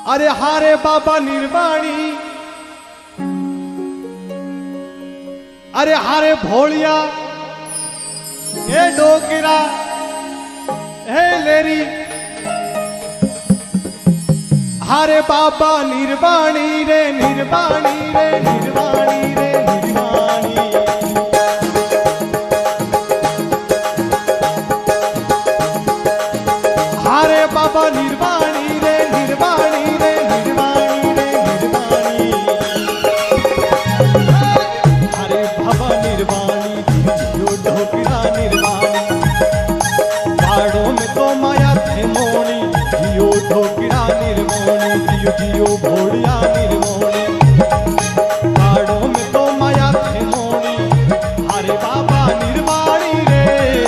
अरे हारे बाबा निर्वाणी, अरे हारे भोलिया, हे डोकरा, हे लेरी, हारे बाबा निर्वाणी रे निर्वाणी रे निर्वाणी रे निर्वाणी। हारे बाबा निर्वाणी रे निर्वाणी रे निर्वाणी रे निर्वाणी। हारे बाबा निर्वाणी जियो ढोकरा निर्वाणी, पहाड़ों में तो माया थे मोनी, जियो ढोकरा निर्वाणी, जियो जियो भोलिया निर्वाणी, पहाड़ों में तो माया थे मोनी, हारे बाबा निर्वाणी रे।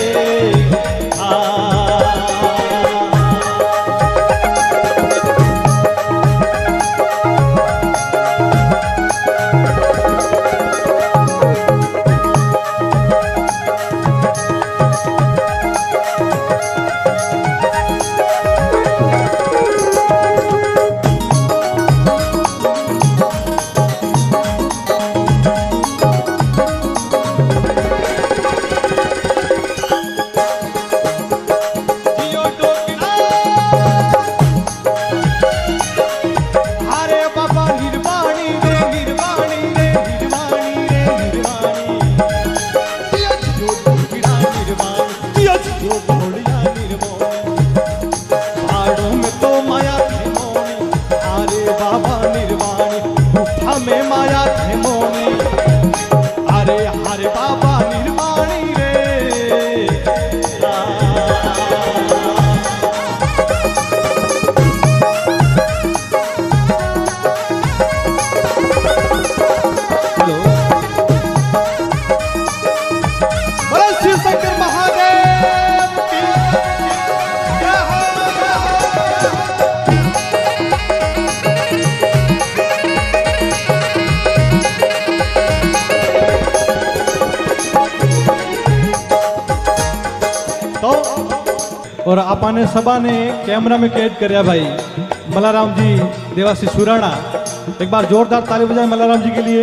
और आपने सभा ने कैमरा में कैद करया भाई मल्लाराम जी देवासी सुराणा। एक बार जोरदार ताली बजाएं मल्लाराम जी के लिए।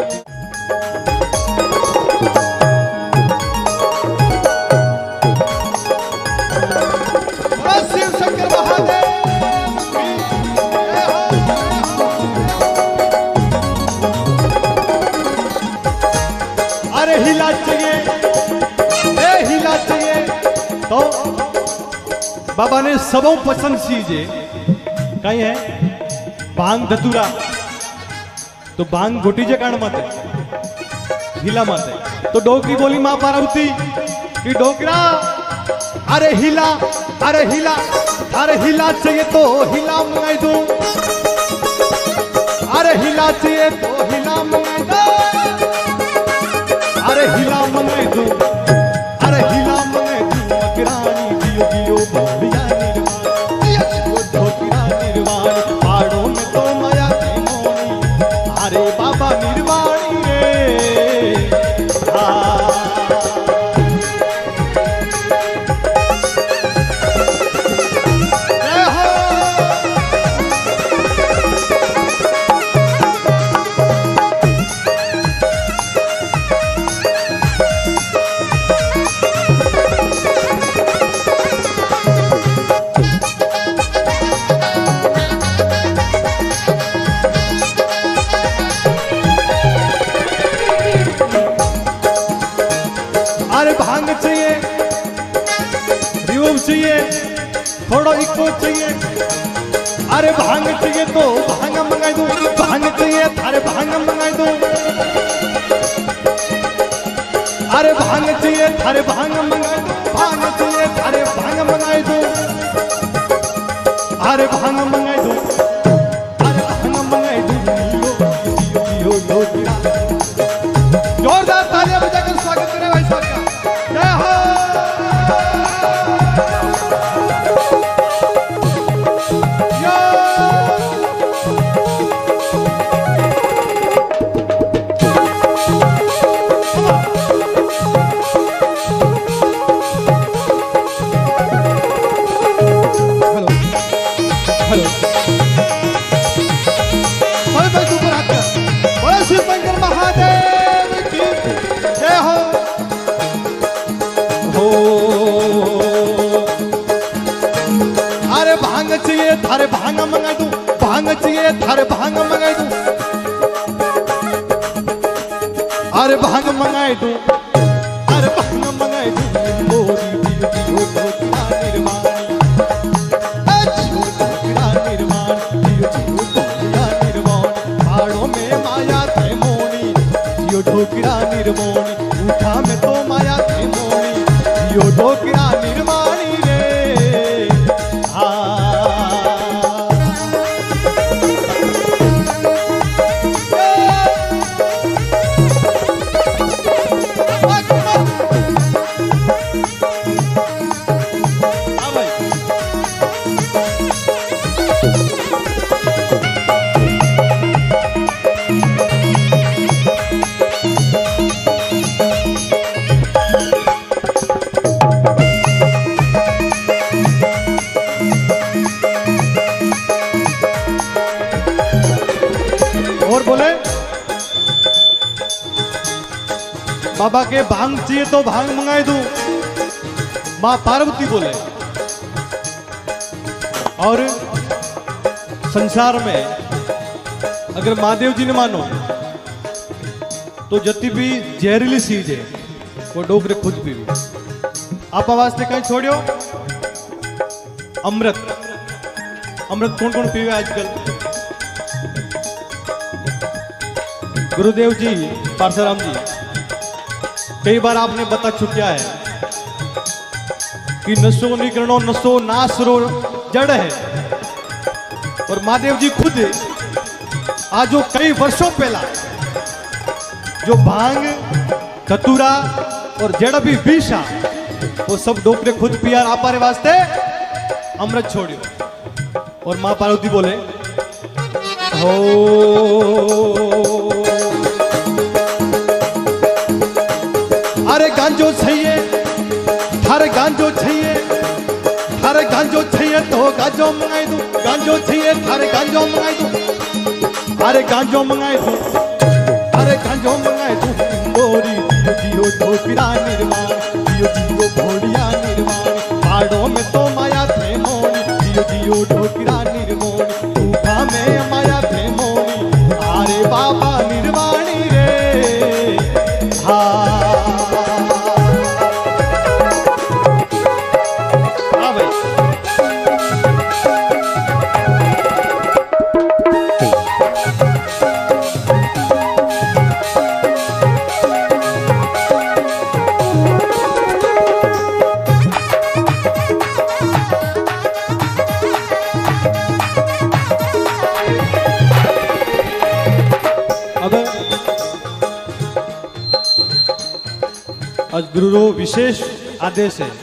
अरे हिला चाहिए, हिला चाहिए तो बाबा ने सबों पसंद चीजे कहीं है भांग धतूरा, तो भांग घोटी जे कारण मत हिला मत तो डोकरी बोली मां पार्वती कि डोकरा अरे हिला, अरे हिला, अरे हिला चाहिए तो हिला मंगाई दो, अरे हिला चाहिए तो हिला मंगाई दो, अरे हिला मंगाई दो, अरे हिला मंगाई दो मकरानी, जियो जियो भोलिया निर्वाणी, जियो ढोकरा निर्वाणी, पहाड़ों में तो माया थी मोनी, अरे बाबा निर्वाणी रे। अरे भांग चाहिए, रिवम चाहिए, थोड़ा इको चाहिए, अरे भांग चाहिए तो भांग मंगाई दो, भांग चाहिए अरे भांग मंगाई दो, अरे भांग चाहिए अरे भांग मंगाई दो, भांग चाहिए अरे भांग मंगाई दो, अरे भांग मंगाई दो, अरे भांग मंगाई दो, जोरदार तालियां बजाकर स्वागत करें भाई साहब का। जय हो। हेलो हेलो भांग मंगाई दूं, भांग चाहिए थारे भांग मंगाई दूं, अरे भांग मंगाई दूं, अरे भांग मंगाई दूं, मोरी दियो दियो ढोकरा निर्माणी, ढोकरा निर्माण, दियो दियो ढोकरा निर्माण, पहाड़ों में माया थे मोनी, दियो ढोकरा निर्माणी, उठा में तो माया थे मोनी, दियो ढोकरा निर्माणी रे। और बोले बाबा के भांग चाहिए तो भांग मंगाई दूं, मां पार्वती बोले। और संसार में अगर महादेव जी ने मानो तो जति भी जहरीली चीज है वो डोकरे खुद पीवी। आप वास्ते कहीं छोड़ियो अमृत, अमृत कौन कौन पीवे आजकल? गुरुदेव जी, परशुराम जी, कई बार आपने बता चुका है कि नशो निकरणो नशो नासरो जड़ है। और महादेव जी खुद आज जो कई वर्षों पहला जो भांग धतूरा और जड़ भी विषा वो सब डोकरे खुद पिया आपारे वास्ते अमृत छोड़ियो। और मां पार्वती बोले हो अरे गांजो चाहिए, थारे गांजो चाहिए, थारे गांजो चाहिए तो गांजो मंगाई दूं, गांजो चाहिए थारे गांजो मंगाई दूं, अरे गांजो मंगाई दूं, अरे गांजो मंगाई दूं, मोरी दियो दियो ढोकरा निर्माण, दियो दियो भोड़िया निर्माण, पहाड़ों में तो माया थे मोनी, दियो दियो ढोकरा निर्माण, तूफा में माया थे मोनी, अरे बाबा निर्वाणी रे। हाँ आज गुरुरो विशेष आदेश है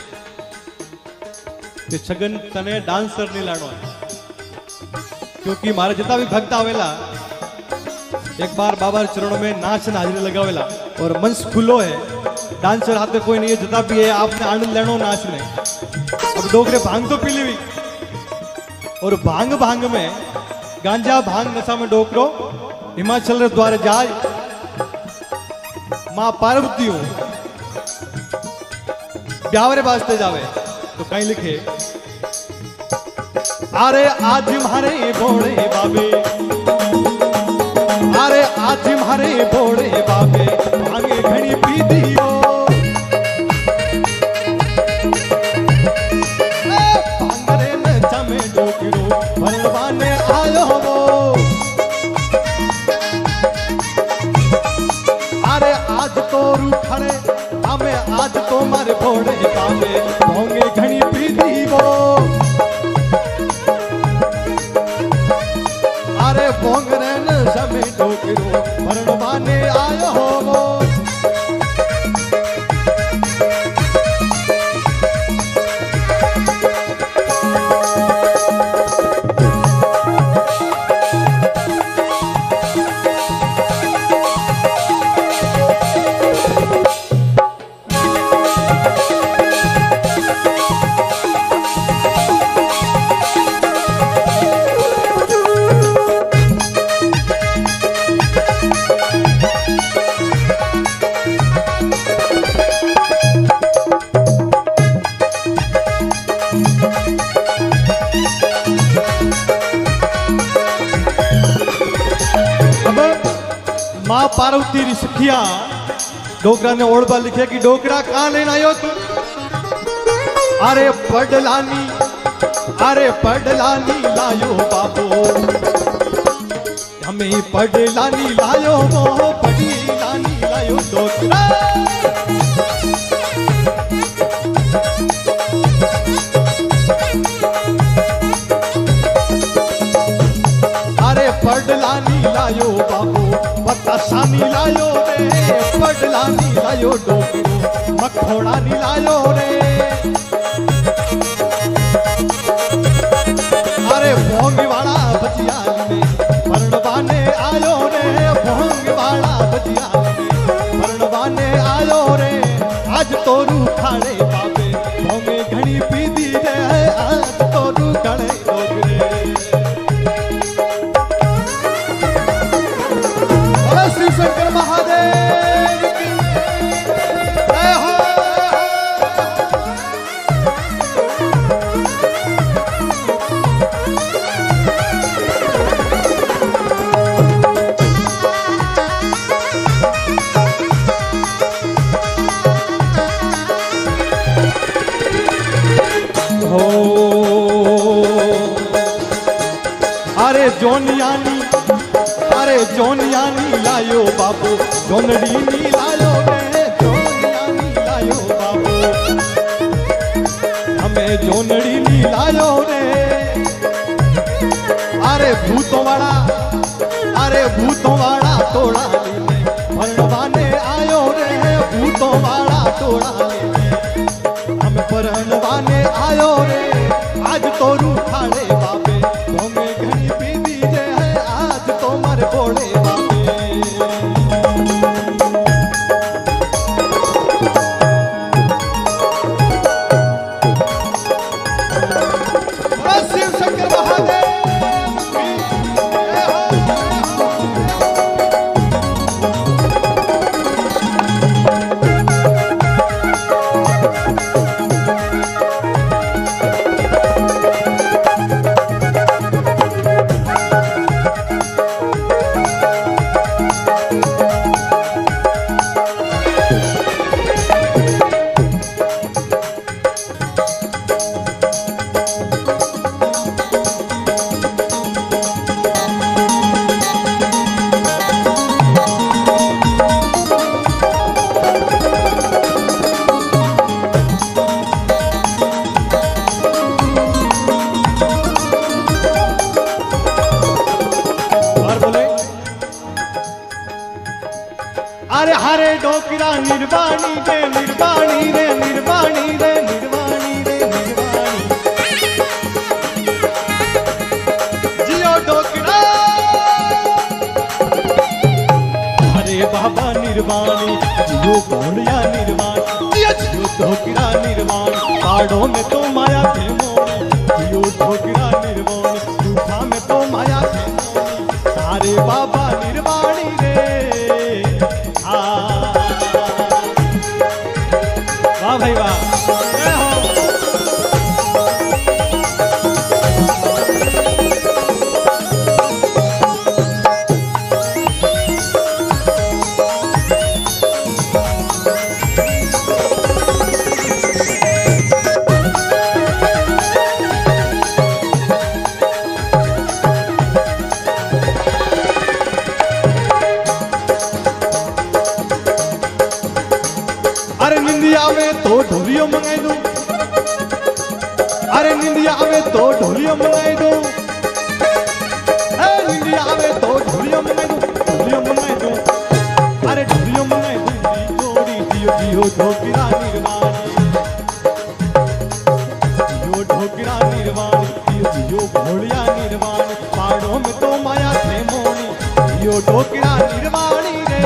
कि छगन तने डांसर नहीं लाड़ो है, क्योंकि मारे जितना भी भक्त आवेला एक बार बाबा चरणों में नाच हाजिरी लगावेला और मंच खुलो है, डांसर हाथ में कोई नहीं है, जितना भी है आपने आनंद लेनो नाच में। अब डोकरे भांग तो पी ली और भांग भांग में गांजा भांग नशा में डोकरो हिमाचल रे द्वारे जाए मां पार्वती हूं ब्यावरे वास्ते जावे तो कहीं लिखे अरे आज मारे बोड़े बाबे, अरे आज मारे बोड़े बाबे भांगे घनी पी दियो, भांगरे न जमे डोकरो भरवाने आयो वो, अरे आज तो रूखड़े हमें आज तो मारे बोड़े बाबे भांगे घनी पी दियो, अरे बोंगरे न जमे डोकरो भरवाने आयो वो। माँ पार्वती री सखिया डोकरा ने ओढ़बा लिखे कि डोकरा कहाँ लेना आयो तू? अरे पडलानी लायो बाबू, हमें पडलानी लायो मोह, पडलानी लायो डोकरा। अरे पडलानी लायो बाबू, बतासानी लायो रे, पडलानी लायो डोकरो, मखोड़ानी लायो रे। अरे भोंग वाला भजिया में परणवाने आयो रे, भोंग वाला भजिया में परणवाने आयो रे। आज तोरू खाड़े बाबे भोंगे घड़ी पीदी रे, आज तोरू खाड़े डोकरे। श्री शंकर महादेव की जय हो। अरे जोनियानी लायो बाबू, जोनड़ीनी लायो रे, जोनियानी लायो बाबू, हमें जोनड़ीनी लायो रे। अरे भूतों वाला तोड़ा लेने भरणवाने आयो रे, भूतों वाला तोड़ा लेने हम भरणवाने आयो रे। आज तोरू खाड़े बाबे तुम्हें घनी पी दीजे है, आज तो मर बोले बाबे। शिव शंकर महादेव की जय हो। अरे हरे डोकरा निर्वाणी रे, निर्वाणी रे, निर्वाणी रे, निर्वाणी रे, निर्वाणी जियो डोकरा। अरे बाबा निर्वाणी जियो घोड़िया निर्वाणी, जियो डोकरा निर्वाणी। पहाड़ों में तो माया थे मोनी, जियो डोकरा निर्वाणी। झूठा में तो माया थे मोनी, सारे बाबा निर्वाणी रे। वाह भाई वाह, जय हो। अरे निंदिया में तो ढोलियो मंगाई दो, अरे निंदिया में तो ढोलियो मंगाई दो, निंदिया में तो ढोलियो मंगाई दो, ढोलियो मंगाई दो। अरे ढोलियो मंगाई दो जोड़ी, जियो जियो ढोकरा निर्वाणी, जियो ढोकरा निर्वाणी, जियो जियो घोड़िया निर्वाणी। पहाड़ों में तो माया थे मोनी, जियो ढोकरा निर्वाणी रे।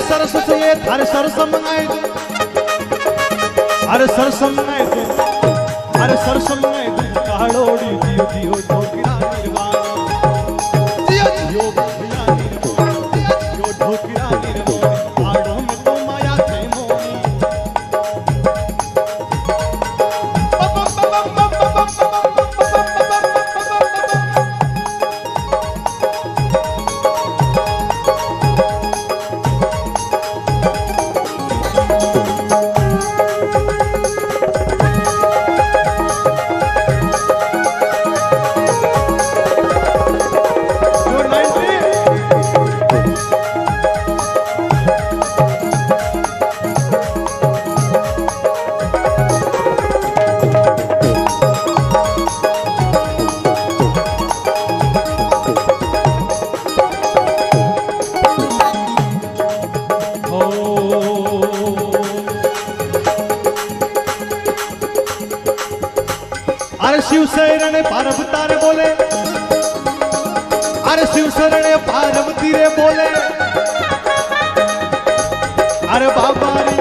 सरस से ये थारे सरस मंगाए दे अरे सरस मंगाए दे अरे सरस मंगाए दे कालोड़ी दियो दियो ढोकरा निर्वाण दियो दियो ढोकरा निर्वाण दियो ढोकरा निर्वाण आड़ों में तो माया थे मोनी अरे शिव शरण पार्वती रे बोले अरे शिव शरण पार्वती रे बोले अरे बाबारी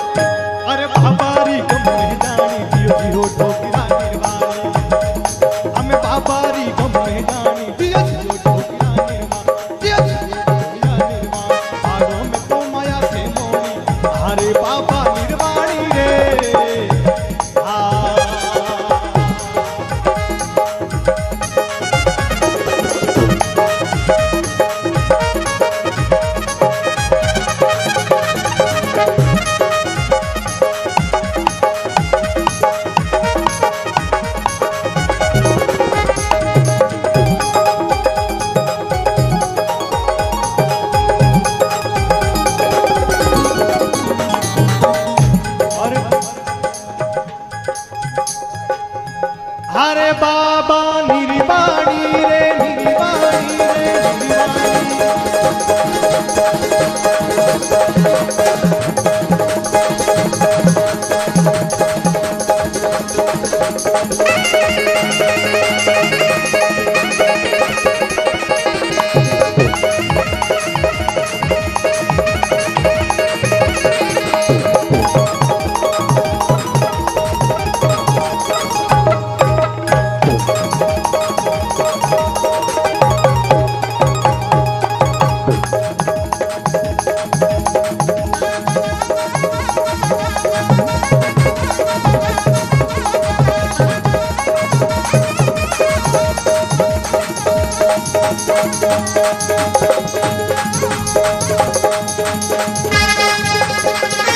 गम में जानी दियो दियो ढोकरा निर्वाणी हमें बाबारी गम में जानी दियो दियो ढोकरा निर्वाण दियो दियो ढोकरा निर्वाण आगों में तो माया से मोनी अरे बाबा निर्वाणी रे अरे बाबा निर्वाणी रे निर्वाणी रे Thank you.